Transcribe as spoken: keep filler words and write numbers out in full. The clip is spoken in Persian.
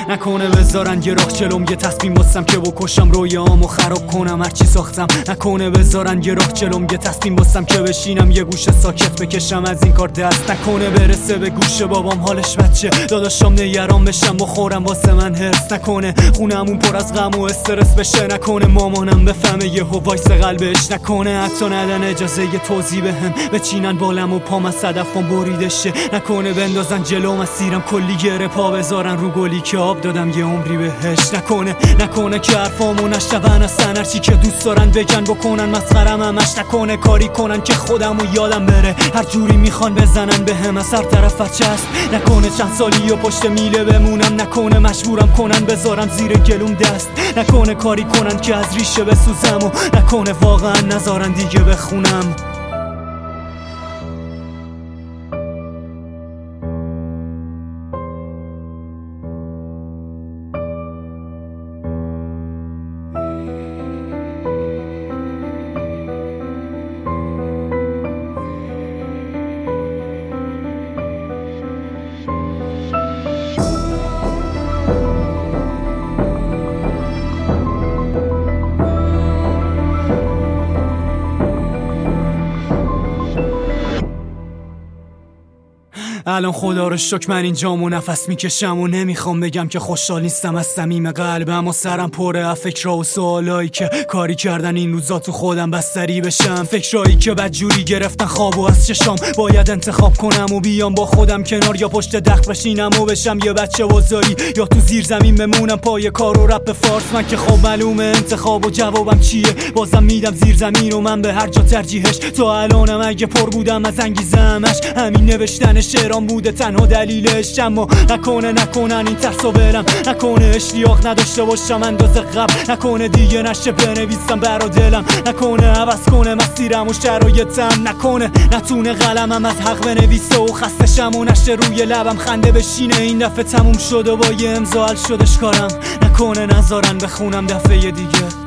نکنه بذارن یه راه جلوم، یه تصمیم واسم که بکشم رویامو خراب کنم هرچی ساختم. نکنه بذارن یه راه جلوم، یه تصمیم واسم که بشینم یه گوشه ساکت بکشم از این کار دست. نکنه برسه به گوش بابام حالش بچه، داداشام نگران بشم بخورم واسه من هرس. نکنه خونمون پر از غم و استرس بشه، نکنه مامانم بفهمه یهو وایس قلبش. نکنه حتی ندن اجازه یه توضیح بهم، بچینن بالم و پام از صدفم بریده شه. نکنه بندازن جلوم از سیرم کلی گره پا بذارن رو گلی که آب دادم یه عمری بهش. نکنه نکنه که حرفامو نشنون اصلا، هرچی که دوست دارن بگن بکنن مسخرم همش. نکنه کاری کنن که خودمو یادم بره، هر جوری میخوان بزنن بهم از هر طرف چسب. نکنه چند سالی و پشت میله بمونم، نکنه مجبورم کنن بذارم زیر گلوم دست. نکنه کاری کنن که از ریشه بسوزم و نکنه واقعا نذارن دیگه بخونم. الان خدا رو شکر من اینجام نفس میکشم و نمیخوام بگم که خوشحال نیستم از صمیم قلبم و سرم پره از فکرها و سوالایی که کاری کردن این روزا تو خودم بستری بشم. فکرایی که بدجوری گرفتن خوابو از چشام، باید انتخاب کنم و بیام با خودم کنار، یا پشت دخت بشینم و بشم یه بچه وزاری، یا تو زیر زمین بمونم پای کار و رپ فارس. من که خب معلومه انتخاب و جوابم چیه، بازم میدم زیر زمین و من به هر جا ترجیحش. تا الانم اگه پر بودم از انگیزه همش همین نوشتن شعرام بوده تنها دلیلش. اما نکنه نکنن این ترسو برم، نکنه اشتیاق نداشته باشم اندازه قبل، نکنه دیگه نشه بنویسم برا دلم، نکنه عوض کنه مسیرم و شرایطم، نکنه نتونه قلمم از حق بنویسه و خستشم و نشه روی لبم خنده بشینه این دفعه تموم شد و با یه امضا حل شدش کارم. نکنه نذارن بخونم دفعه دیگه.